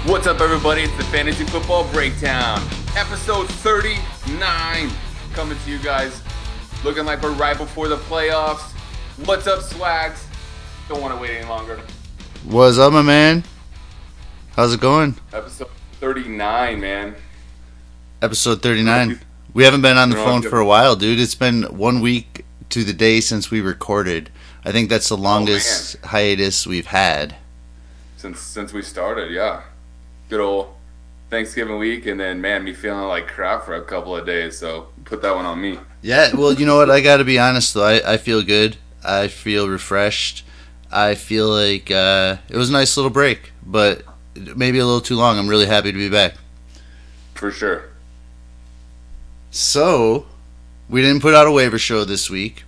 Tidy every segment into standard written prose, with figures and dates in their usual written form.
What's up, everybody? It's the Fantasy Football Breakdown, episode 39, coming to you guys looking like we're right before the playoffs. What's up, Swags? Don't want to wait any longer. What's up, my man? How's it going? Episode 39, man. Episode 39. We haven't been on the phone for a while, dude. It's been 1 week to the day since we recorded. I think that's the longest hiatus we've had. Since we started, yeah. Good old Thanksgiving week, and then, man, me feeling like crap for a couple of days, so put that one on me. Yeah, well, you know what? I got to be honest, though. I feel good. I feel refreshed. I feel like it was a nice little break, but maybe a little too long. I'm really happy to be back. For sure. So, we didn't put out a waiver show this week.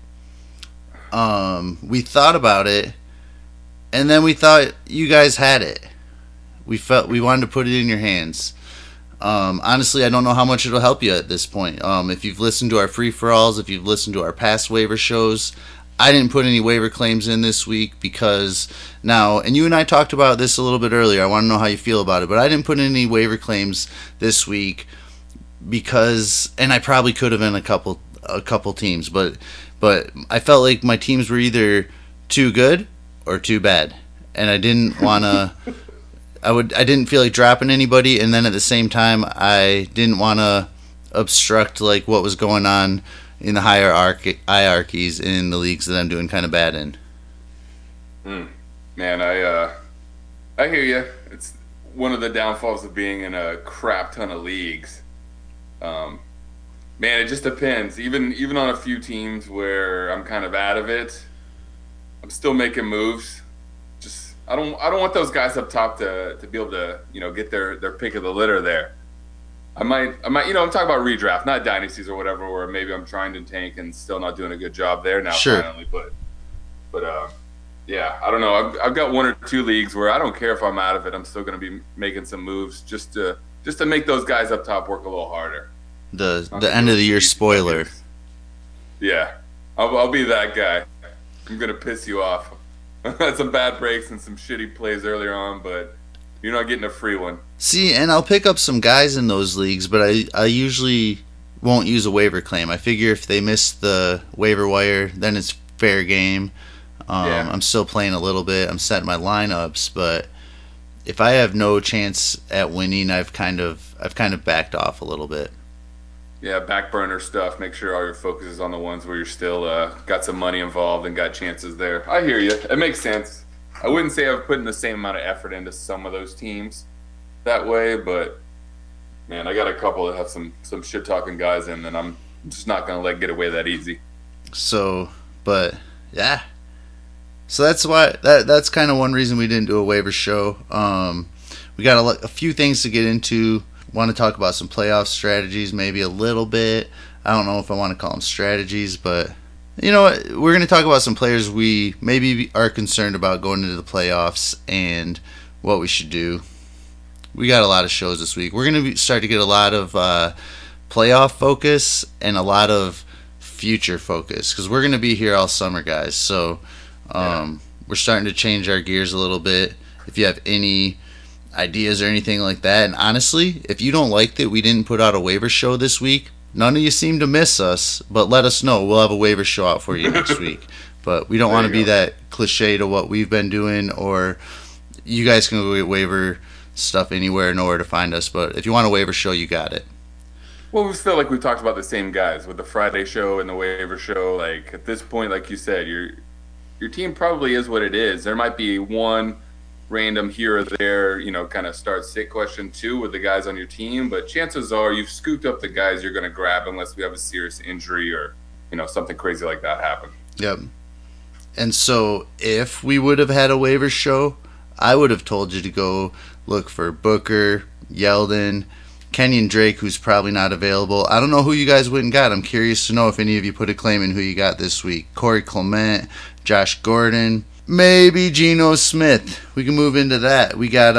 We thought about it, and then we thought you guys had it. We wanted to put it in your hands. Honestly, I don't know how much it'll help you at this point. If you've listened to our free-for-alls, if you've listened to our past waiver shows, I didn't put any waiver claims in this week because now, and you and I talked about this a little bit earlier, I want to know how you feel about it, but I didn't put in any waiver claims this week because, and I probably could have in a couple teams, but I felt like my teams were either too good or too bad, and I didn't want to... I didn't feel like dropping anybody, and then at the same time, I didn't want to obstruct like what was going on in the hierarchies in the leagues that I'm doing kind of bad in. Man, I hear you. It's one of the downfalls of being in a crap ton of leagues. Man, it just depends. Even on a few teams where I'm kind of out of it, I'm still making moves. I don't want those guys up top to be able to, get their pick of the litter there. I might, I'm talking about redraft, not dynasties or whatever, where maybe I'm trying to tank and still not doing a good job there now. Sure. Finally, but yeah, I don't know. I've got one or two leagues where I don't care if I'm out of it. I'm still going to be making some moves just to make those guys up top work a little harder. The end of the year spoiler. Yeah, I'll be that guy. I'm going to piss you off. Had some bad breaks and some shitty plays earlier on, but you're not getting a free one. See, and I'll pick up some guys in those leagues, but I usually won't use a waiver claim. I figure if they miss the waiver wire, then it's fair game. Yeah. I'm still playing a little bit. I'm setting my lineups, but if I have no chance at winning, I've kind of backed off a little bit. Yeah, back burner stuff. Make sure all your focus is on the ones where you're still got some money involved and got chances there. I hear you. It makes sense. I wouldn't say I've put in the same amount of effort into some of those teams that way, but man, I got a couple that have some shit-talking guys in, and I'm just not going to let get away that easy. So, but yeah. So that's why that's kind of one reason we didn't do a waiver show. We got a few things to get into. Want to talk about some playoff strategies, maybe a little bit. I don't know if I want to call them strategies, but you know what? We're going to talk about some players we maybe are concerned about going into the playoffs and what we should do. We got a lot of shows this week. We're going to start to get a lot of playoff focus and a lot of future focus because we're going to be here all summer, guys. So we're starting to change our gears a little bit. If you have any ideas or anything like that, and honestly, if you don't like that we didn't put out a waiver show this week, none of you seem to miss us, but let us know. We'll have a waiver show out for you next week. But we don't want to be that cliche to what we've been doing, or you guys can go get waiver stuff anywhere, nowhere to find us. But if you want a waiver show, you got it. Well, we feel like we talked about the same guys with the Friday show and the waiver show. Like at this point, like you said, your team probably is what it is. There might be one random here or there, kind of start-sit question too with the guys on your team, but chances are you've scooped up the guys you're going to grab unless we have a serious injury or, something crazy like that happen. Yep. And so if we would have had a waiver show, I would have told you to go look for Booker, Yeldon, Kenyon Drake, who's probably not available. I don't know who you guys went and got. I'm curious to know if any of you put a claim in who you got this week. Corey Clement, Josh Gordon, maybe Geno Smith. We can move into that. We got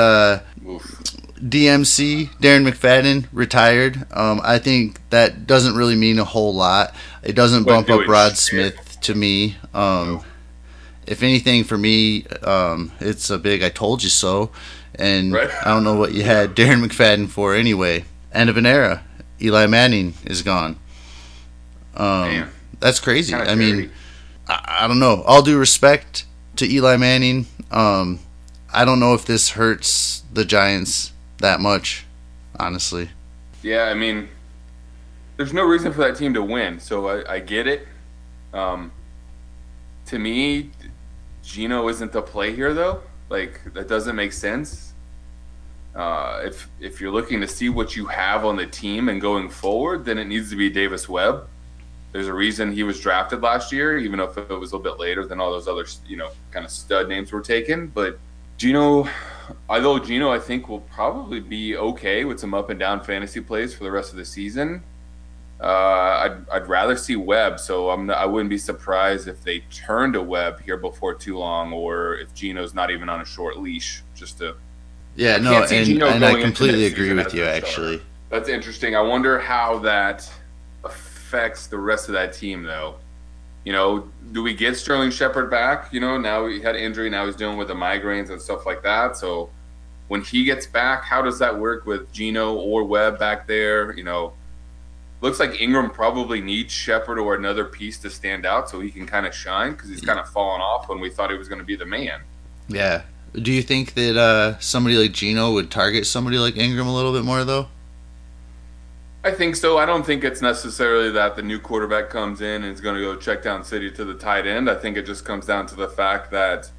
DMC, Darren McFadden, retired. I think that doesn't really mean a whole lot. It doesn't bump up Rod Smith to me. if anything for me, it's a big "I told you so," and Right? I don't know what you had Darren McFadden for anyway. End of an era. Eli Manning is gone. Man, That's crazy. kind of I mean, charity. I don't know. All due respect to Eli Manning, I don't know if this hurts the Giants that much, honestly. Yeah, I mean, there's no reason for that team to win, so I get it. Um, to me, Gino isn't the play here, though. Like that doesn't make sense. If you're looking to see what you have on the team and going forward, then it needs to be Davis Webb. There's a reason he was drafted last year, even if it was a little bit later than all those other, kind of stud names were taken. But Gino, although Gino, I think will probably be okay with some up and down fantasy plays for the rest of the season. I'd rather see Webb, so I wouldn't be surprised if they turn to Webb here before too long, or if Gino's not even on a short leash. Yeah, I no, can't see Gino and I going into completely next agree season with as you, a starter. actually. That's interesting. I wonder how that affects the rest of that team, though. Do we get Sterling Shepard back? Now he had an injury, now he's dealing with the migraines and stuff like that. So when he gets back, how does that work with Gino or Webb back there? Looks like Ingram probably needs Shepard or another piece to stand out so he can kind of shine because he's kind of fallen off when we thought he was going to be the man. Yeah. Do you think that somebody like Gino would target somebody like Ingram a little bit more, though? I think so. I don't think it's necessarily that the new quarterback comes in and is going to go check down city to the tight end. I think it just comes down to the fact that,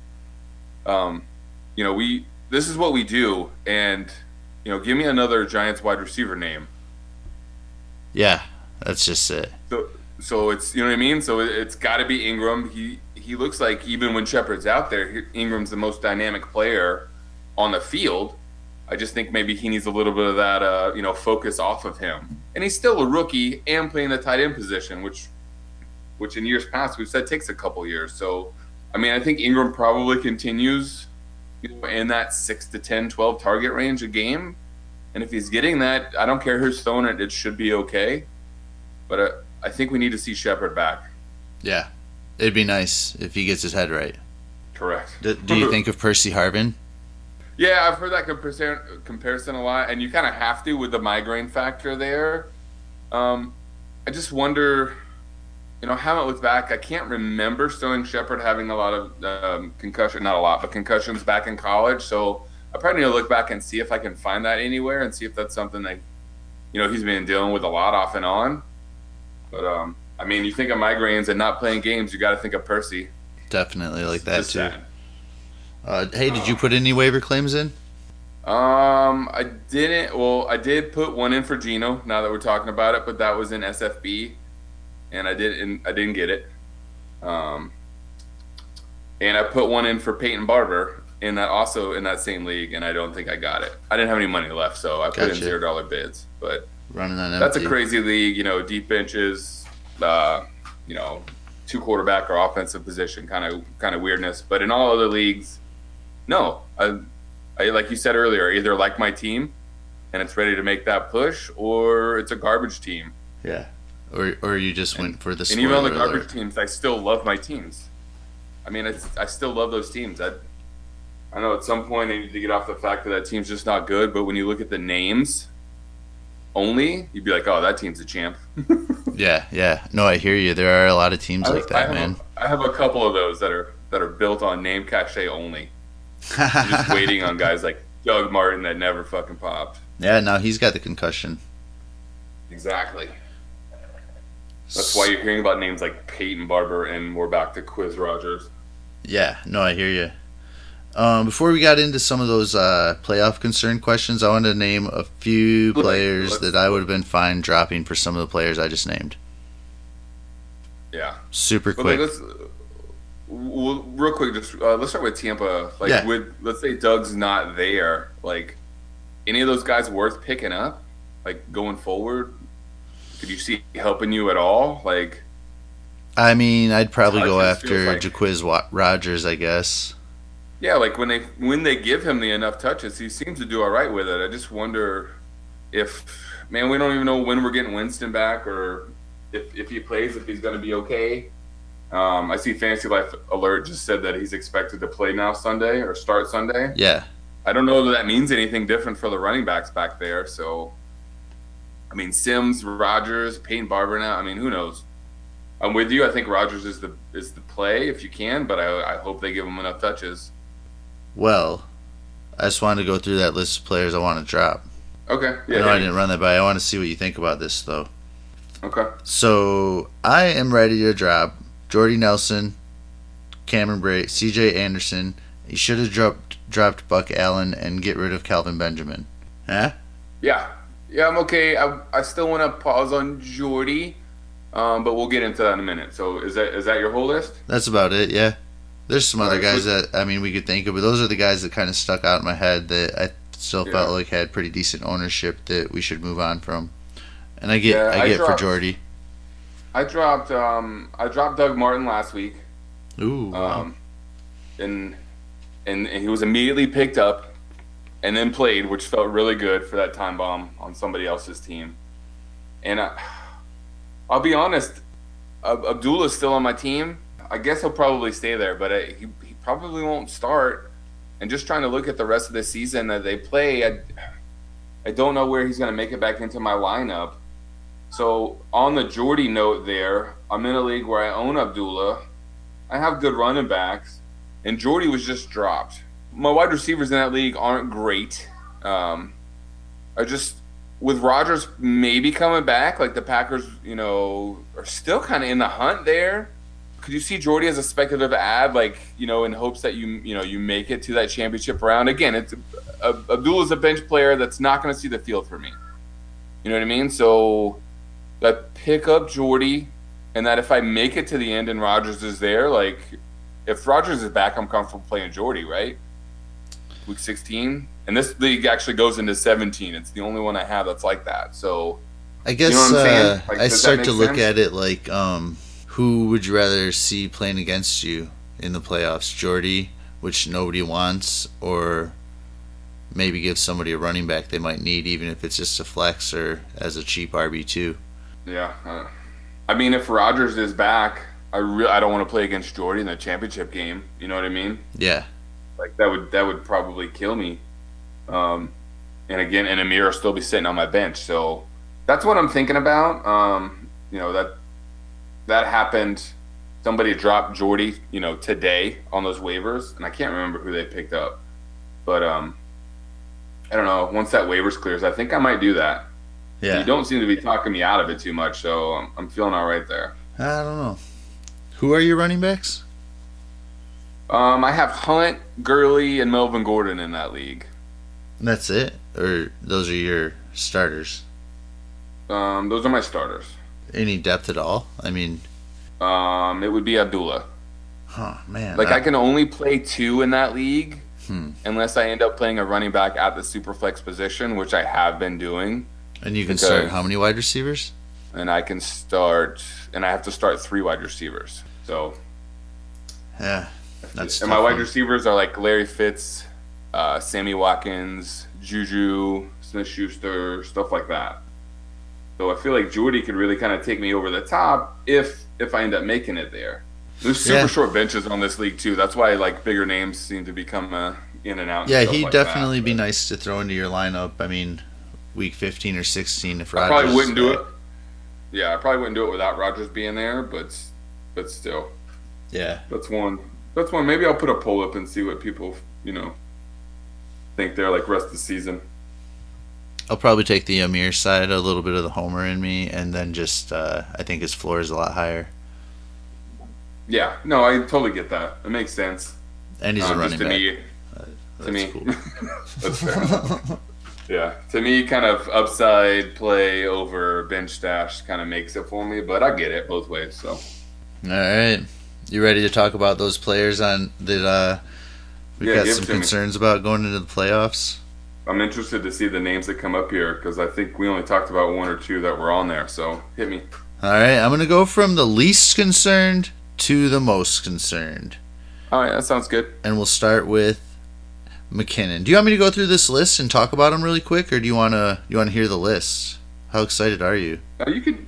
we this is what we do, and give me another Giants wide receiver name. Yeah, that's just it. So it's what I mean. So it's got to be Ingram. He looks like even when Shepard's out there, Ingram's the most dynamic player on the field. I just think maybe he needs a little bit of that, focus off of him. And he's still a rookie and playing the tight end position, which in years past we've said takes a couple years. So, I think Ingram probably continues, in that 6 to 10, 12 target range a game. And if he's getting that, I don't care who's throwing it, it should be okay. But I think we need to see Shepard back. Yeah, it'd be nice if he gets his head right. Correct. Do you think of Percy Harvin? Yeah, I've heard that comparison a lot, and you kind of have to with the migraine factor there. I just wonder, haven't looked back. I can't remember Sterling Shepard having a lot of not a lot, but concussions back in college. So I probably need to look back and see if I can find that anywhere and see if that's something that, he's been dealing with a lot off and on. But, you think of migraines and not playing games, you got to think of Percy. Definitely like that, Just too. sad. Hey, did you put any waiver claims in? I didn't. Well, I did put one in for Gino. Now that we're talking about it, but that was in SFB, and I didn't get it. And I put one in for Peyton Barber in that same league, and I don't think I got it. I didn't have any money left, so I put in Gotcha. $0 bids. But Running on empty. that's a crazy league. Deep benches. Two quarterback or offensive position, kind of weirdness. But in all other leagues. No, I like you said earlier, either like my team and it's ready to make that push, or it's a garbage team. Yeah. Or you just went for the And even on the spoiler garbage alert. teams, I still love my teams. I still love those teams. I know at some point I need to get off the fact that team's just not good, but when you look at the names only, you'd be like, oh, that team's a champ. Yeah. No, I hear you. There are a lot of teams like that, man. I have a couple of those that are built on name cachet only. Just waiting on guys like Doug Martin that never fucking popped. Yeah, now he's got the concussion. Exactly. That's why you're hearing about names like Peyton Barber and we're back to Quiz Rogers. Yeah, no, I hear you. Before we got into some of those playoff concern questions, I wanted to name a few players that I would have been fine dropping for some of the players I just named. Yeah. Super But quick. real quick, just let's start with Tampa. Let's say Doug's not there. Any of those guys worth picking up? Going forward, could you see helping you at all? I'd probably go Touches feels after like- Jaquiz Rogers, I guess. Yeah, when they give him the enough touches, he seems to do all right with it. I just wonder if, we don't even know when we're getting Winston back, or if he plays, if he's going to be okay. I see Fantasy Life Alert just said that he's expected to play now Sunday or start Sunday. Yeah. I don't know that that means anything different for the running backs back there. So, I mean, Sims, Rogers, Peyton Barber now. I mean, who knows? I'm with you. I think Rogers is the play if you can, but I hope they give him enough touches. Well, I just wanted to go through that list of players I want to drop. Okay. I know I didn't run that by. I want to see what you think about this, though. Okay. So, I am ready to drop Jordy Nelson, Cameron Bray, CJ Anderson. You should have dropped Buck Allen and get rid of Calvin Benjamin. Huh? Yeah. Yeah, I'm okay. I still want to pause on Jordy, but we'll get into that in a minute. So is that your whole list? That's about it, yeah. There's some other Right, guys so- that, we could think of, but those are the guys that kind of stuck out in my head that I still felt like had pretty decent ownership that we should move on from. And I get for dropped- Jordy. I dropped Doug Martin last week. Ooh. Wow. And he was immediately picked up and then played, which felt really good for that time bomb on somebody else's team. And I'll be honest, Abdullah's still on my team. I guess he'll probably stay there, but he probably won't start. And just trying to look at the rest of the season that they play, I don't know where he's going to make it back into my lineup. So on the Jordy note there, I'm in a league where I own Abdullah. I have good running backs, and Jordy was just dropped. My wide receivers in that league aren't great. With Rodgers maybe coming back, like the Packers, are still kind of in the hunt there. Could you see Jordy as a speculative ad, like, in hopes that you make it to that championship round? Again, it's Abdullah's a bench player that's not going to see the field for me. You know what I mean? So I pick up Jordy, and that if I make it to the end and Rodgers is there, like, if Rodgers is back, I'm comfortable playing Jordy, right? Week 16. And this league actually goes into 17. It's the only one I have that's like that. So I guess you know what I'm saying? Like, I does start that to make look sense? at it like, who would you rather see playing against you in the playoffs? Jordy, which nobody wants, or maybe give somebody a running back they might need, even if it's just a flex or as a cheap RB2. Yeah. I mean, if Rodgers is back, I don't want to play against Jordy in the championship game. You know what I mean? Yeah. Like that would probably kill me. And again, and Amir will still be sitting on my bench. So that's what I'm thinking about. That happened. Somebody dropped Jordy, today on those waivers, and I can't remember who they picked up. But I don't know. Once that waivers clears, I think I might do that. Yeah. You don't seem to be talking me out of it too much, so I'm feeling all right there. I don't know. Who are your running backs? I have Hunt, Gurley, and Melvin Gordon in that league. And that's it? Or those are your starters? Those are my starters. Any depth at all? I mean, it would be Abdullah. Man. I can only play 2 in that league unless I end up playing a running back at the superflex position, which I have been doing. And you can start how many wide receivers? And I have to start 3 wide receivers. So Yeah. That's and my wide receivers are like Larry Fitz, Sammy Watkins, Juju, Smith-Schuster, stuff like that. So I feel like Jordy could really kind of take me over the top if I end up making it there. There's super short benches on this league too. That's why like bigger names seem to become in and out. And yeah, stuff he'd like definitely that. be nice to throw into your lineup. I mean, week 15 or 16 if I Rodgers probably wouldn't is do back. it. Yeah, I probably wouldn't do it without Rodgers being there, but still, Yeah. that's one. That's one. Maybe I'll put a poll up and see what people think they're like rest of the season. I'll probably take the Amir side, a little bit of the homer in me, and then just I think his floor is a lot higher. Yeah, no, I totally get that. It makes sense. And he's a running back. To me, cool. that's fair. Yeah, to me, kind of upside play over bench stash kind of makes it for me, but I get it both ways. So, All right. You ready to talk about those players on that we've got give some it to me. concerns about going into the playoffs? I'm interested to see the names that come up here because I think we only talked about 1 or 2 that were on there. So, hit me. All right, I'm going to go from the least concerned to the most concerned. All right, that sounds good. And we'll start with McKinnon. Do you want me to go through this list and talk about them really quick, or do you want to hear the list? How excited are you? You could.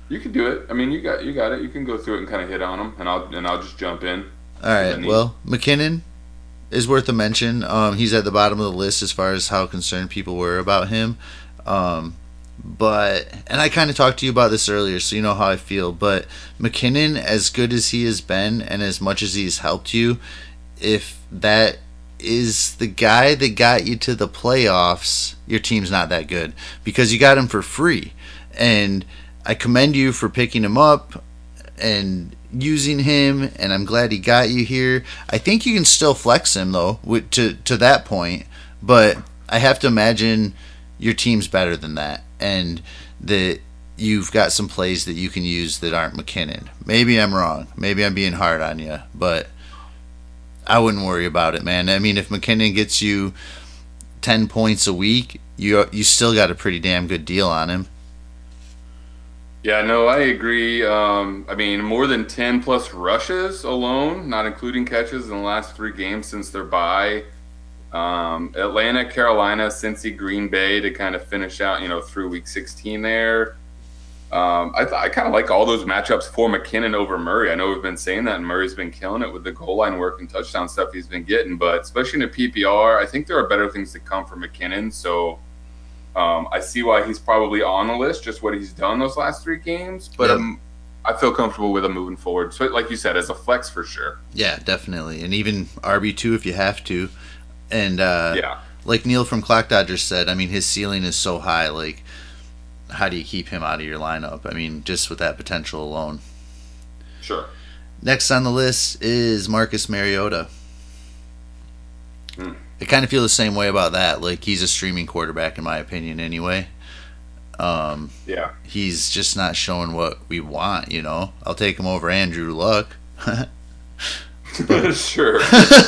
You can do it. I mean, you got it. You can go through it and kind of hit on them, and I'll just jump in All as I right. need. Well, McKinnon is worth a mention. He's at the bottom of the list as far as how concerned people were about him. Um, and I kind of talked to you about this earlier, so you know how I feel. But McKinnon, as good as he has been, and as much as he's helped you, if that is the guy that got you to the playoffs, your team's not that good because you got him for free. And I commend you for picking him up and using him, and I'm glad he got you here. I think you can still flex him though, to that point, but I have to imagine your team's better than that, and that you've got some plays that you can use that aren't McKinnon. Maybe I'm wrong. Maybe I'm being hard on you, but I wouldn't worry about it, man. I mean, if McKinnon gets you 10 points a week, you still got a pretty damn good deal on him. Yeah, no, I agree. I mean, more than 10 plus rushes alone, not including catches in the last 3 games since their bye. Atlanta, Carolina, Cincy, Green Bay to kind of finish out, through week 16 there. I kind of like all those matchups for McKinnon over Murray. I know we've been saying that, and Murray's been killing it with the goal line work and touchdown stuff he's been getting. But especially in a PPR, I think there are better things to come for McKinnon. So I see why he's probably on the list, just what he's done those last 3 games. But Yep. I feel comfortable with him moving forward. So, like you said, as a flex for sure. Yeah, definitely, and even RB2 if you have to. And Yeah, like Neil from Clock Dodgers said, I mean, his ceiling is so high. Like, how do you keep him out of your lineup? I mean, just with that potential alone. sure. Next on the list is Marcus Mariota. Hmm. I kind of feel the same way about that. Like, he's a streaming quarterback in my opinion anyway. Yeah, He's just not showing what we want, you know. I'll take him over Andrew Luck. sure.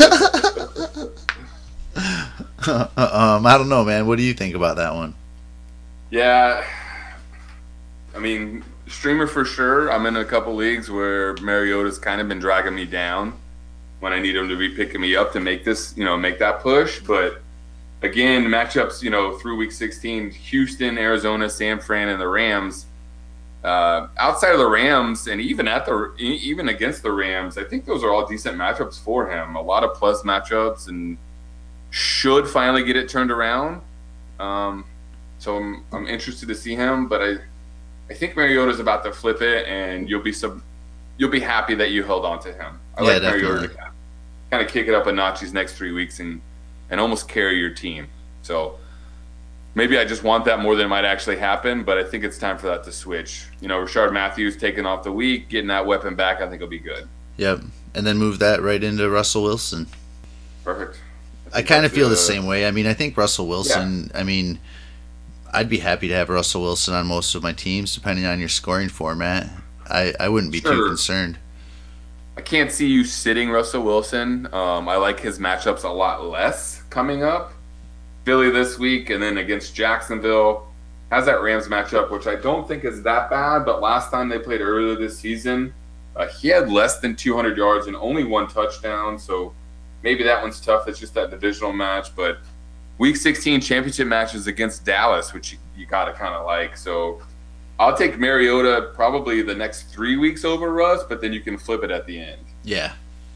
I don't know, man. What do you think about that one? Yeah, I mean, streamer for sure. I'm in a couple leagues where Mariota's kind of been dragging me down when I need him to be picking me up to make this, make that push. But again, matchups, through week 16, Houston, Arizona, San Fran, and the Rams. Outside of the Rams, and even against the Rams, I think those are all decent matchups for him. A lot of plus matchups, and should finally get it turned around. So I'm interested to see him, but I think Mariota's about to flip it, and you'll be happy that you held on to him. I Yeah, like Mariota definitely. to kind of kick it up a notch these next 3 weeks and almost carry your team. So maybe I just want that more than it might actually happen, but I think it's time for that to switch. Rashard Matthews taking off the week, getting that weapon back, I think will be good. Yep. And then move that right into Russell Wilson. Perfect. I think kind of that's, feel the same way. I mean, I think Russell Wilson, yeah. I mean, I'd be happy to have Russell Wilson on most of my teams, depending on your scoring format. I wouldn't be too Sure. concerned. I can't see you sitting Russell Wilson. I like his matchups a lot less coming up. Philly this week, and then against Jacksonville. Has that Rams matchup, which I don't think is that bad, but last time they played earlier this season, he had less than 200 yards and only 1 touchdown, so maybe that one's tough. It's just that divisional match, but Week 16 championship matches against Dallas, which you got to kind of like. So I'll take Mariota probably the next 3 weeks over Russ, but then you can flip it at the end. Yeah.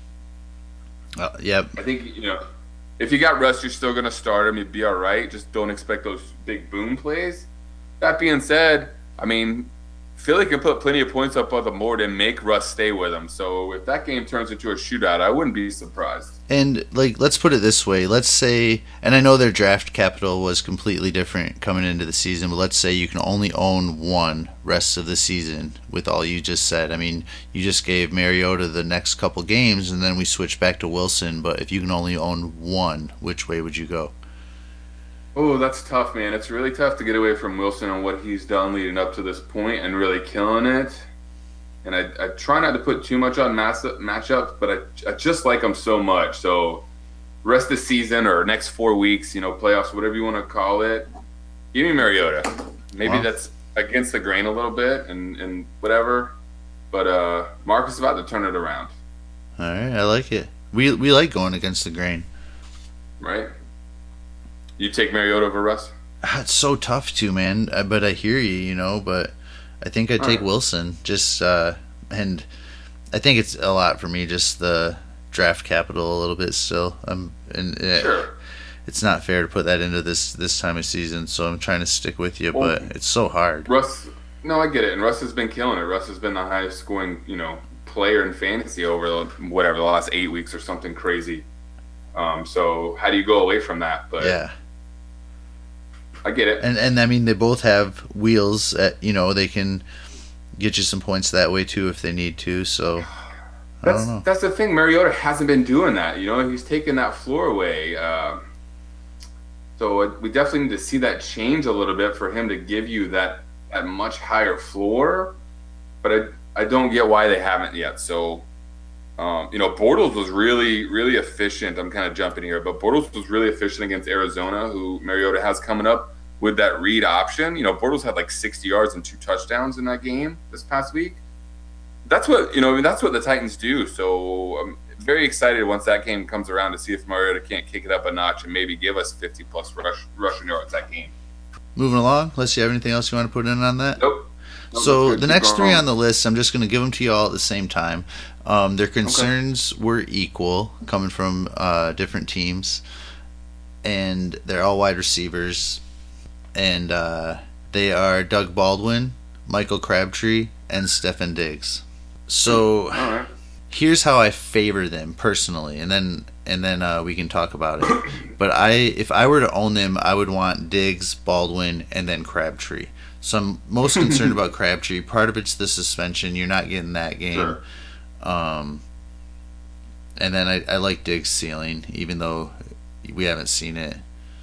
Yep. I think, if you got Russ, you're still going to start him. You'd be all right. Just don't expect those big boom plays. That being said, I mean, Philly can put plenty of points up on the board and make Russ stay with them. So if that game turns into a shootout, I wouldn't be surprised. And like, let's put it this way. Let's say, and I know their draft capital was completely different coming into the season, but let's say you can only own one rest of the season with all you just said. I mean, you just gave Mariota the next couple games, and then we switch back to Wilson. But if you can only own one, which way would you go? Oh, that's tough, man. It's really tough to get away from Wilson and what he's done leading up to this point and really killing it. And I try not to put too much on matchups, but I just like him so much. So rest of the season or next 4 weeks, playoffs, whatever you want to call it, give me Mariota. Maybe Wow. that's against the grain a little bit and whatever. But Marcus is about to turn it around, All right, I like it. We like going against the grain. right? You take Mariota over Russ? It's so tough to, man. But I hear you, but I think I'd take Wilson. Just and I think it's a lot for me. Just the draft capital a little bit still. Sure. It's not fair to put that into this time of season. So I'm trying to stick with you, but it's so hard. Russ, no, I get it, and Russ has been killing it. Russ has been the highest scoring, player in fantasy over the last 8 weeks or something crazy. So how do you go away from that? But yeah, I get it. And I mean, they both have wheels. They can get you some points that way too if they need to. So I don't know. That's the thing. Mariota hasn't been doing that. He's taken that floor away. So we definitely need to see that change a little bit for him to give you that much higher floor. But I don't get why they haven't yet. So, Bortles was really, really efficient. I'm kind of jumping here, but Bortles was really efficient against Arizona, who Mariota has coming up with that read option. Bortles had like 60 yards and 2 touchdowns in that game this past week. That's what that's what the Titans do. So I'm very excited once that game comes around to see if Mariota can't kick it up a notch and maybe give us 50 plus rushing yards that game. Moving along, unless you have anything else you want to put in on that. Nope. So the next 3 on the list, I'm just going to give them to you all at the same time. Their concerns were equal, coming from different teams, and they're all wide receivers, and they are Doug Baldwin, Michael Crabtree, and Stefon Diggs. So here's how I favor them personally, and then we can talk about it. But if I were to own them, I would want Diggs, Baldwin, and then Crabtree. So I'm most concerned about Crabtree. Part of it's the suspension. You're not getting that game. Sure. And then I like Diggs' ceiling, even though we haven't seen it.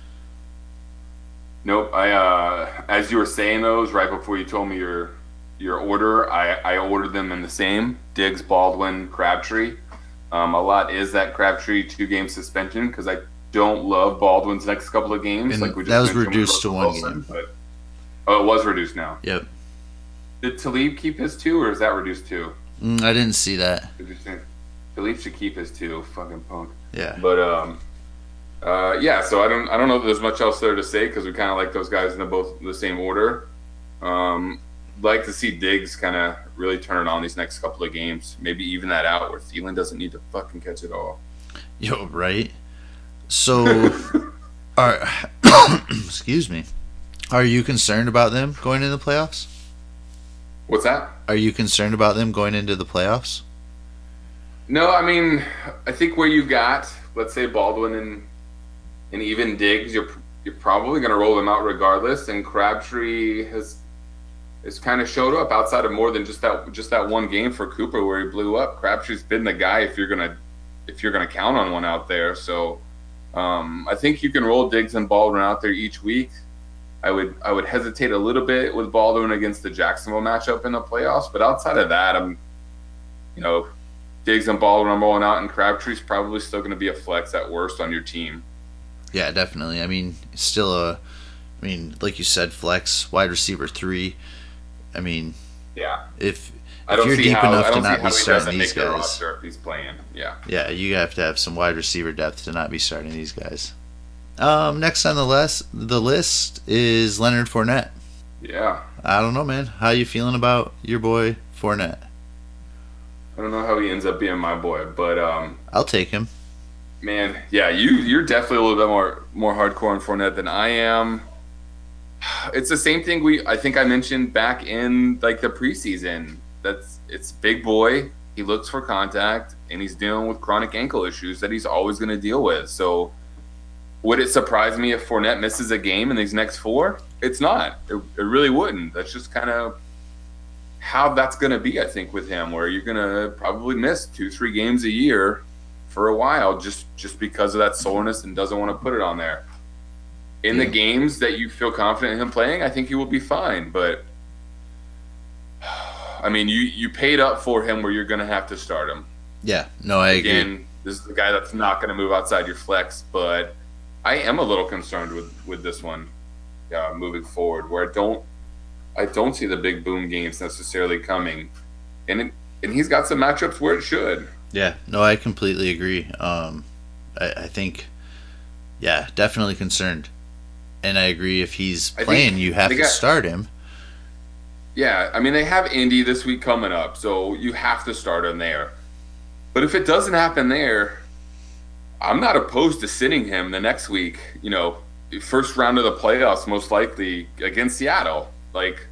Nope. As you were saying those right before you told me your order, I ordered them in the same: Diggs, Baldwin, Crabtree. A lot is that Crabtree 2-game suspension because I don't love Baldwin's next couple of games. And like we just that was reduced to 1 Wilson, game. It was reduced now. Yep. Did Talib keep his 2, or is that reduced 2? I didn't see that. Talib should keep his 2. Fucking punk. Yeah. But yeah. So I don't know if there's much else there to say because we kind of like those guys in the same order. Like to see Diggs kind of really turn it on these next couple of games. Maybe even that out where Thielen doesn't need to fucking catch it all. Yo, right? So, excuse me. Are you concerned about them going into the playoffs? What's that? Are you concerned about them going into the playoffs? No, I mean, I think where you got, let's say Baldwin and even Diggs, you're probably going to roll them out regardless. And Crabtree has kind of showed up outside of more than just that one game for Cooper where he blew up. Crabtree's been the guy if you're gonna count on one out there. So I think you can roll Diggs and Baldwin out there each week. I would hesitate a little bit with Baldwin against the Jacksonville matchup in the playoffs, but outside of that, Diggs and Baldwin I'm rolling out, and Crabtree's probably still going to be a flex at worst on your team. Yeah, definitely. I mean, still like you said, flex wide receiver 3. I mean, yeah. If you're deep enough to not be starting these guys, if he's playing, yeah, you have to have some wide receiver depth to not be starting these guys. Next on the list is Leonard Fournette. Yeah. I don't know, man. How you feeling about your boy Fournette? I don't know how he ends up being my boy, but I'll take him. Man, yeah, you're definitely a little bit more hardcore on Fournette than I am. It's the same thing I think I mentioned back in like the preseason. It's big boy. He looks for contact, and he's dealing with chronic ankle issues that he's always going to deal with. So, would it surprise me if Fournette misses a game in these next 4? It's not. It really wouldn't. That's just kind of how that's going to be, I think, with him, where you're going to probably miss 2-3 games a year for a while just because of that soreness and doesn't want to put it on there. In the games that you feel confident in him playing, I think he will be fine. But, I mean, you paid up for him where you're going to have to start him. Yeah. No, I agree. Again, this is the guy that's not going to move outside your flex, but I am a little concerned with this one moving forward, where I don't see the big boom games necessarily coming, and he's got some matchups where it should. Yeah, no, I completely agree. I think, yeah, definitely concerned, and I agree. If he's playing, you have to start him. Yeah, I mean they have Indy this week coming up, so you have to start him there. But if it doesn't happen there, I'm not opposed to sitting him the next week. First round of the playoffs, most likely against Seattle. Like,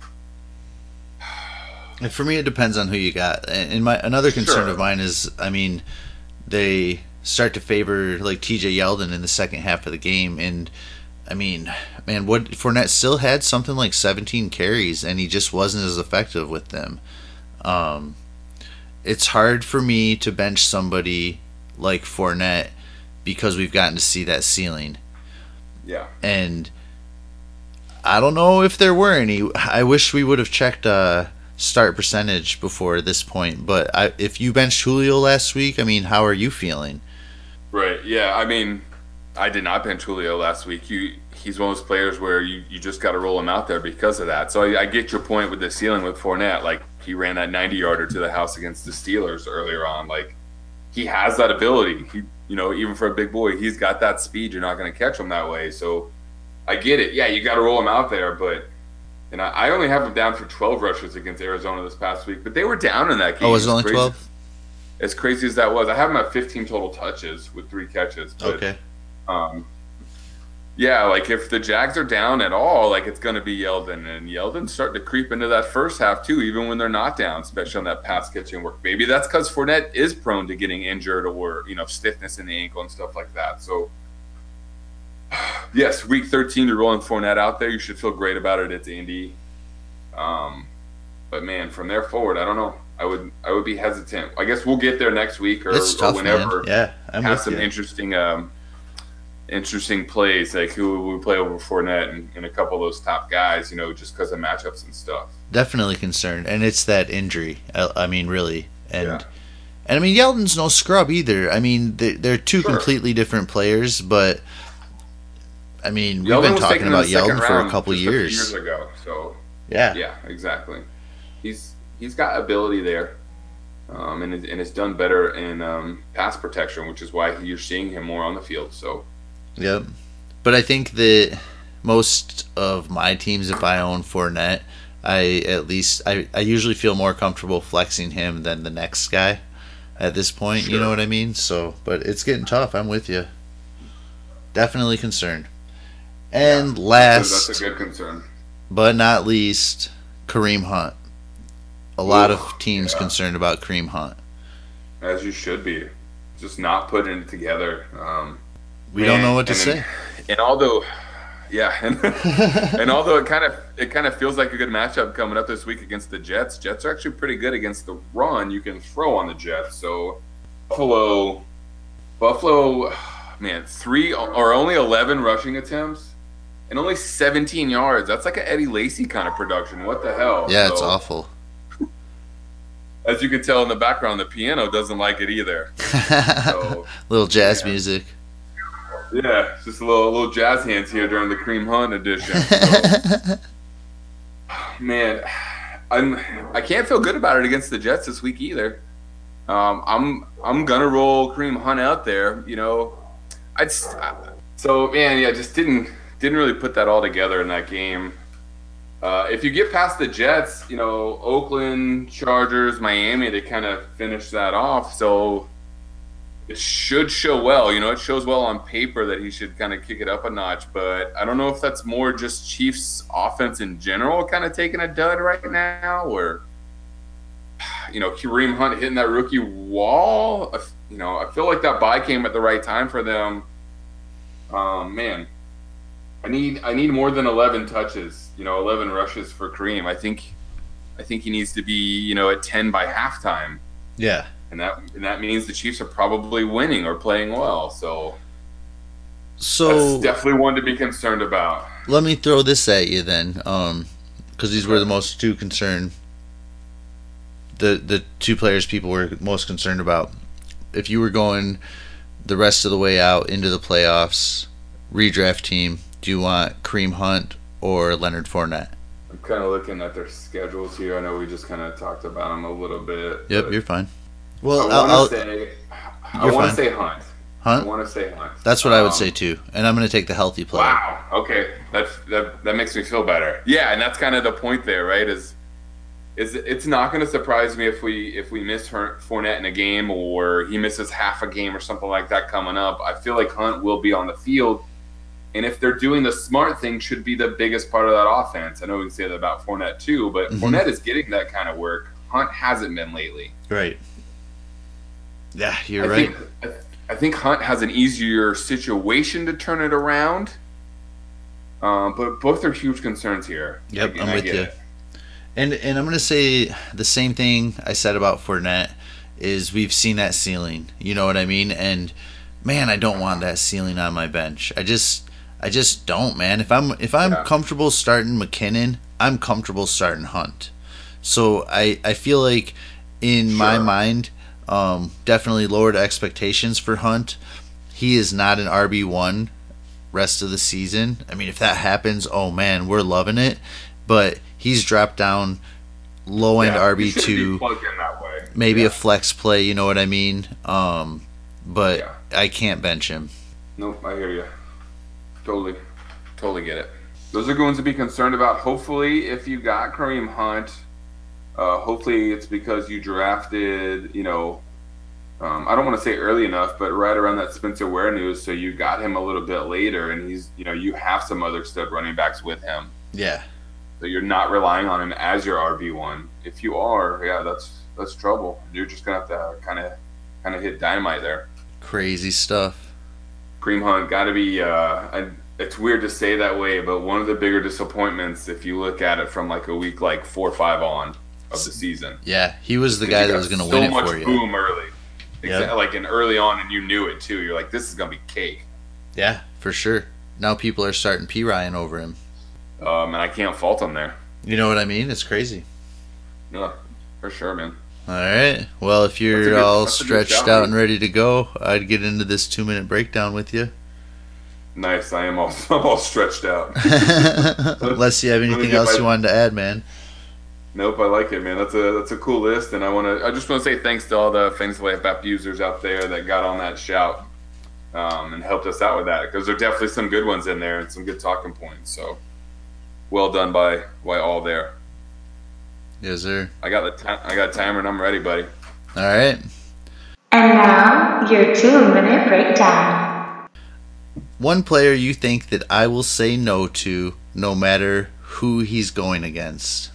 And for me, it depends on who you got. And my another concern of sure, mine is, I mean, they start to favor like T.J. Yeldon in the second half of the game, and I mean, man, what Fournette still had something like 17 carries, and he just wasn't as effective with them. Um, it's hard for me to bench somebody like Fournette because we've gotten to see that ceiling, yeah, and I don't know if there were any. I wish we would have checked start percentage before this point. But if you benched Julio last week, I mean, how are you feeling? right, yeah. I mean, I did not bench Julio last week. He's one of those players where you just got to roll him out there because of that. So I get your point with the ceiling with Fournette. Like he ran that 90-yarder to the house against the Steelers earlier on. Like he has that ability. Even for a big boy, he's got that speed. You're not going to catch him that way. So I get it. Yeah, you got to roll him out there, but and I only have him down for 12 rushes against Arizona this past week, but they were down in that game. Oh, was it only 12? As crazy as that was, I have him at 15 total touches with 3 catches. But Okay. um, yeah, like if the Jags are down at all, like it's going to be Yeldon, and Yeldon's starting to creep into that first half too, even when they're not down, especially on that pass catching work. Maybe that's because Fournette is prone to getting injured or stiffness in the ankle and stuff like that. So yes, week 13 you're rolling Fournette out there. You should feel great about it. It's Indy. Um, but man, from there forward, I don't know. I would be hesitant. I guess we'll get there next week It's or tough, man. whenever. Yeah, I'm Have with some you. interesting plays like who we play over Fournette and a couple of those top guys. Just because of matchups and stuff. Definitely concerned, and it's that injury. I mean, really, Yeah, and I mean, Yeldon's no scrub either. I mean, they're two sure. completely different players, but I mean, we've Yeldon been was talking taken in the about second Yeldon for a round couple just a few years years. ago. So Yeah, yeah, exactly. He's got ability there. And has done better in pass protection, which is why you're seeing him more on the field. So, yep. But I think that most of my teams, if I own Fournette, I usually feel more comfortable flexing him than the next guy at this point. You know sure. what I mean? So, but it's getting tough. I'm with you. Definitely concerned. Yeah, And that's a last good concern. but not least, Kareem Hunt. A lot Ooh, of teams yeah, concerned about Kareem Hunt. as you should be. Just not putting it together. We don't know Man, what to and say. and although, yeah, and although it kind of feels like a good matchup coming up this week against the Jets. Jets are actually pretty good against the run. You can throw on the Jets. So Buffalo, Buffalo, man, three or only 11 rushing attempts and only 17 yards. That's like an Eddie Lacy kind of production. What the hell? Yeah, it's So awful. as you can tell in the background, the piano doesn't like it either. So Little jazz man, music. yeah, it's just a little jazz hands here during the Cream Hunt edition. So man, I can't feel good about it against the Jets this week either. I'm gonna roll Kareem Hunt out there. I just so man, yeah, just didn't really put that all together in that game. If you get past the Jets, Oakland, Chargers, Miami, they kind of finish that off. So it should show well. It shows well on paper that he should kind of kick it up a notch. But I don't know if that's more just Chiefs offense in general kind of taking a dud right now, or Kareem Hunt hitting that rookie wall. I feel like that bye came at the right time for them. Man, I need more than 11 touches. 11 rushes for Kareem. I think he needs to be at 10 by halftime, Yeah. and that means the Chiefs are probably winning or playing well. So that's So definitely one to be concerned about. let me throw this at you then, because these were the Okay. most two concerned, the two players people were most concerned about. If you were going the rest of the way out into the playoffs, redraft team, do you want Kareem Hunt or Leonard Fournette? I'm kind of looking at their schedules here. I know we just kind of talked about them a little bit, Yep, but you're fine. I Well, want to say I you're want to fine. say Hunt. I Hunt. want to say Hunt. That's what I would say too, and I'm going to take the healthy player. Wow. Okay. That makes me feel better. Yeah, and that's kind of the point there, right? Is It's not going to surprise me if we miss Fournette in a game or he misses half a game or something like that coming up. I feel like Hunt will be on the field, and if they're doing the smart thing, should be the biggest part of that offense. I know we can say that about Fournette too, but Fournette is getting that kind of work. Hunt hasn't been lately. Right. Yeah, you're right. I think Hunt has an easier situation to turn it around, but both are huge concerns here. Yep, I'm with you. And I'm going to say the same thing I said about Fournette is we've seen that ceiling. You know what I mean? And man, I don't want that ceiling on my bench. I just don't, man. If I'm comfortable starting McKinnon, I'm comfortable starting Hunt. So I feel like in my mind, definitely lowered expectations for Hunt. He is not an RB1 rest of the season. I mean, if that happens, oh man, we're loving it. But he's dropped down low end RB2, maybe a flex play. You know what I mean? But I can't bench him. Nope, I hear you. Totally get it. Those are going to be concerned about. Hopefully, if you got Kareem Hunt, hopefully it's because you drafted, I don't want to say early enough, but right around that Spencer Ware news, so you got him a little bit later, and he's, you have some other stud running backs with him. Yeah. So you're not relying on him as your RB1. If you are, that's trouble. You're just gonna have to kind of hit dynamite there. Crazy stuff. Kareem Hunt got to be. It's weird to say that way, but one of the bigger disappointments, if you look at it from like a week 4 or 5 on of the season. Yeah, he was the guy that was going to win it for you. So much boom early, like in early on, and you knew it too. You're like, this is going to be cake. Yeah, for sure. Now people are starting P. Ryan over him. And I can't fault him there. You know what I mean? It's crazy. Yeah, for sure, man. All right. Well, if you're all stretched out and ready to go, I'd get into this 2-minute breakdown with you. Nice. I'm all stretched out. Unless you have anything else you wanted to add, man. Nope, I like it, man. That's a cool list, and I just want to say thanks to all the Fantasy Life app users out there that got on that shout and helped us out with that, because there are definitely some good ones in there and some good talking points. So, well done by all there. Yes, sir. I got a timer and I'm ready, buddy. All right. And now your 2-minute breakdown. One player you think that I will say no to, no matter who he's going against.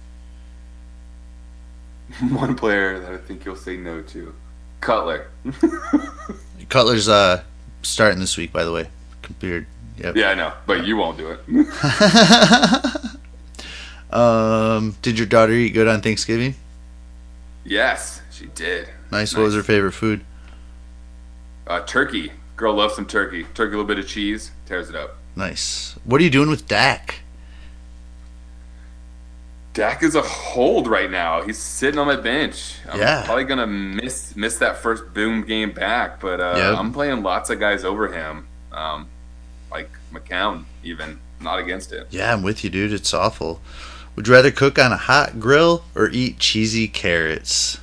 One player that I think you'll say no to. Cutler. Cutler's starting this week, by the way. Compared. Yep. Yeah, I know, but you won't do it. Did your daughter eat good on Thanksgiving? Yes, she did. Nice. What was her favorite food? Turkey. Girl loves some turkey. Turkey, a little bit of cheese, tears it up. Nice. What are you doing with Dak? Dak is a hold right now. He's sitting on my bench. I'm probably gonna miss that first boom game back, but I'm playing lots of guys over him, like McCown even. Not against it. Yeah, I'm with you, dude. It's awful. Would you rather cook on a hot grill or eat cheesy carrots?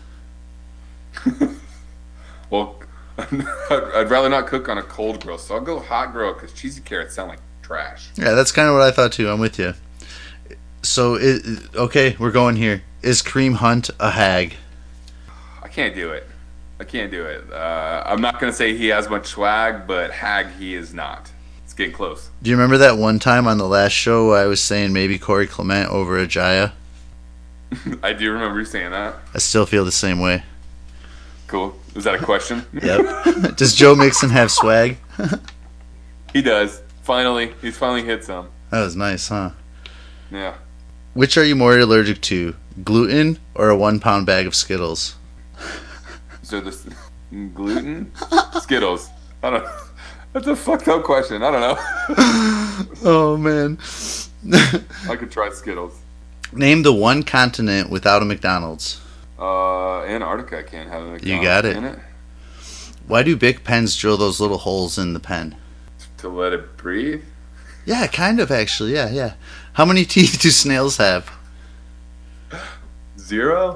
Well, I'd rather not cook on a cold grill, so I'll go hot grill because cheesy carrots sound like trash. Yeah, that's kind of what I thought too. I'm with you. So, okay, we're going here. Is Kareem Hunt a hag? I can't do it. I'm not going to say he has much swag, but hag he is not. It's getting close. Do you remember that one time on the last show I was saying maybe Corey Clement over Ajayi? I do remember you saying that. I still feel the same way. Cool. Is that a question? Yep. Does Joe Mixon have swag? He does. He's finally hit some. That was nice, huh? Yeah. Which are you more allergic to, gluten or a 1-pound bag of Skittles? So this gluten? Skittles. I don't know. That's a fucked up question. I don't know. Oh, man. I could try Skittles. Name the one continent without a McDonald's. Antarctica can't have a McDonald's. You got it. In it. Why do Bic pens drill those little holes in the pen? To let it breathe? Yeah, kind of, actually. Yeah. How many teeth do snails have? 0?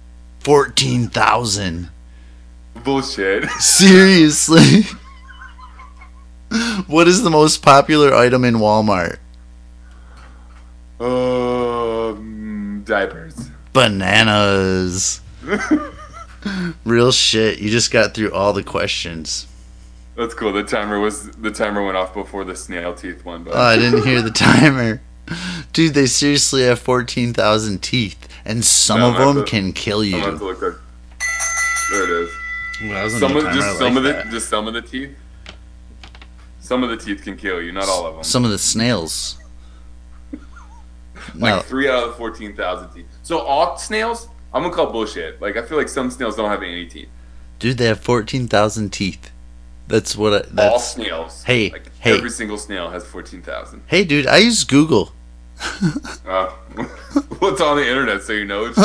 14,000. Bullshit. Seriously. What is the most popular item in Walmart? Diapers. Bananas. Real shit. You just got through all the questions. That's cool. The timer went off before the snail teeth one. But Oh, I didn't hear the timer. Dude, they seriously have 14,000 teeth, and some of them can kill I'm gonna have you. to look at. There it is. Well, Some of the teeth. Some of the teeth can kill you, not all of them. Some of the snails. Like No, 3 out of the 14,000 teeth. So all snails, I'm gonna call bullshit. Like I feel like some snails don't have any teeth. dude, they have 14,000 teeth. That's what. All That's. snails. Hey, like hey. Every single snail has 14,000. Hey, dude, I use Google. What's on the internet, so you know it's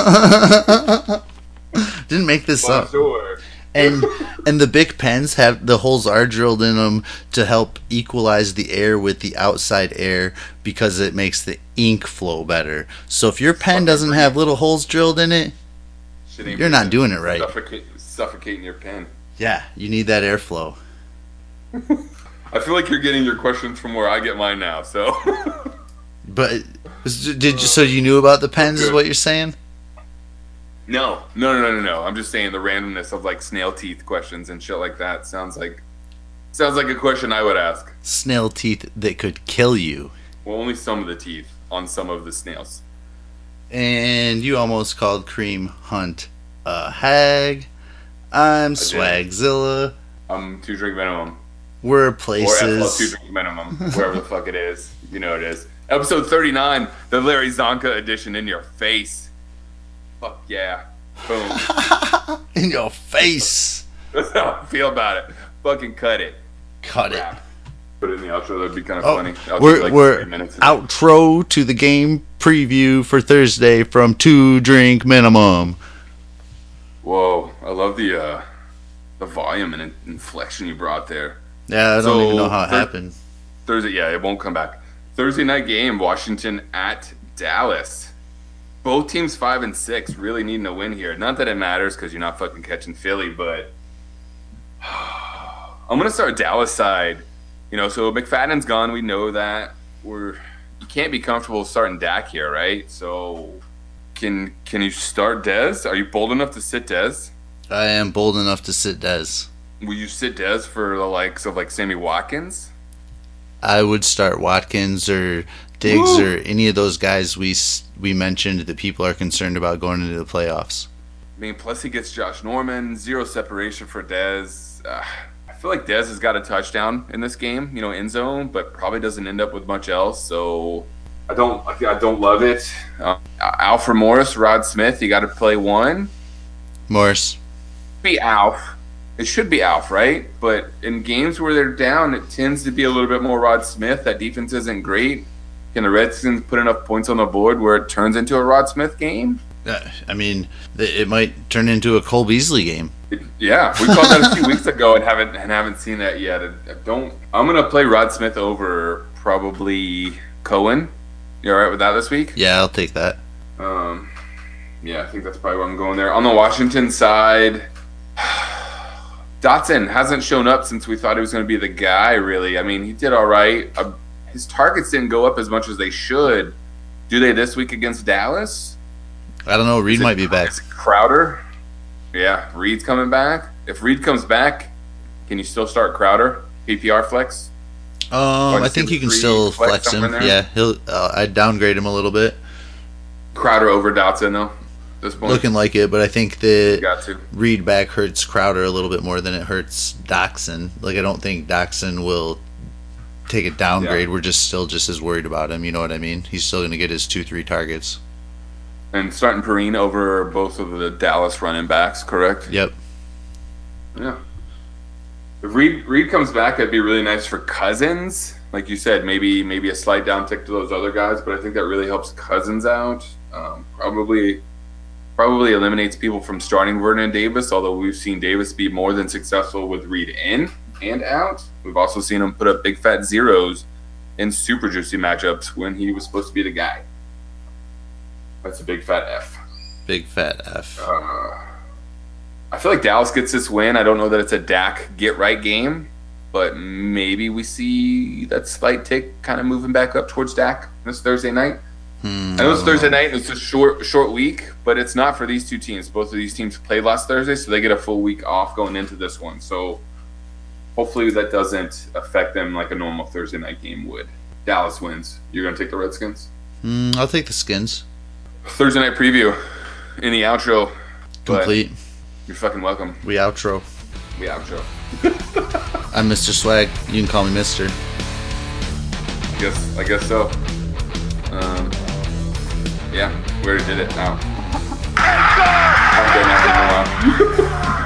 Didn't make this up. sure. And the Bic pens have the holes are drilled in them to help equalize the air with the outside air because it makes the ink flow better. So if your pen doesn't have little holes drilled in it, Shit ain't you're not breathing. doing it right. Suffocating your pen. Yeah, you need that airflow. I feel like you're getting your questions from where I get mine now. So But so you knew about the pens is Good. what you're saying? no. I'm just saying the randomness of like snail teeth questions and shit like that sounds like a question I would ask. Snail teeth that could kill you. Well, only some of the teeth on some of the snails. And you almost called Cream Hunt a hag. I'm Swagzilla. I'm 2 drink minimum. We're Or F+2 places. drink minimum. Wherever the fuck it is. You know it is. Episode 39, the Larry Zonka edition in your face. Fuck yeah. Boom. In your face. That's how I feel about it. Fucking cut it. Cut it. Crap. Put it in the outro. That'd be kind of Oh, funny. Outro we're like we're 3 minutes. outro to the game preview for Thursday from 2 Drink Minimum. Whoa, I love the volume and inflection you brought there. Yeah, I don't even know how it Thur- happened. Thursday, yeah, it won't come back. Thursday night game, Washington at Dallas. Both teams 5 and 6, really needing a win here. Not that it matters because you're not fucking catching Philly, but I'm gonna start Dallas side. You know, so McFadden's gone. We know that. You can't be comfortable starting Dak here, right? So can you start Dez? Are you bold enough to sit Dez? I am bold enough to sit Dez. Will you sit Dez for the likes of like Sammy Watkins? I would start Watkins or Diggs or any of those guys we mentioned that people are concerned about going into the playoffs. I mean, plus he gets Josh Norman, 0 separation for Dez. I feel like Dez has got a touchdown in this game, you know, end zone, but probably doesn't end up with much else. So I don't love it. Alfred Morris, Rod Smith, you got to play one. Morris. Be Alf. It should be Alf, right? But in games where they're down, it tends to be a little bit more Rod Smith. That defense isn't great. Can the Redskins put enough points on the board where it turns into a Rod Smith game? I mean, it might turn into a Cole Beasley game. Yeah, we called that a few weeks ago and haven't seen that yet. I'm gonna play Rod Smith over probably Cohen. You all right with that this week? Yeah, I'll take that. Yeah, I think that's probably where I'm going there. On the Washington side, Dotson hasn't shown up since we thought he was going to be the guy, really. I mean, he did all right. His targets didn't go up as much as they should. Do they this week against Dallas? I don't know. Reed might be back. Is it Crowder? Yeah, Reed's coming back. If Reed comes back, can you still start Crowder? PPR flex? I think you can still flex him. somewhere in Yeah, I'd downgrade him a little bit. Crowder over Dotson, though, at this point. Looking like it, but I think You that got to. Reed back hurts Crowder a little bit more than it hurts Doxson. Like, I don't think Doxson will take a downgrade. Yeah. We're still just as worried about him. You know what I mean? He's still going to get his 2-3 targets. And starting Perrine over both of the Dallas running backs, correct? Yep. Yeah. If Reed comes back, that'd be really nice for Cousins. Like you said, maybe a slight downtick to those other guys, but I think that really helps Cousins out. Probably eliminates people from starting Vernon Davis, although we've seen Davis be more than successful with Reed in and out. We've also seen him put up big fat zeros in super juicy matchups when he was supposed to be the guy. That's a big fat F. Big fat F. I feel like Dallas gets this win. I don't know that it's a Dak get-right game, but maybe we see that slight tick kind of moving back up towards Dak this Thursday night. I know it's Thursday night and it's a short week, but it's not for these two teams. Both of these teams played last Thursday, so they get a full week off going into this one. So hopefully that doesn't affect them like a normal Thursday night game would. Dallas wins. You're going to take the Redskins? I'll take the Skins. Thursday night preview in the outro. Complete. You're fucking welcome. We outro. I'm Mr. Swag. You can call me Mr. I guess so. Yeah, we already did it now. I haven't done that in a while.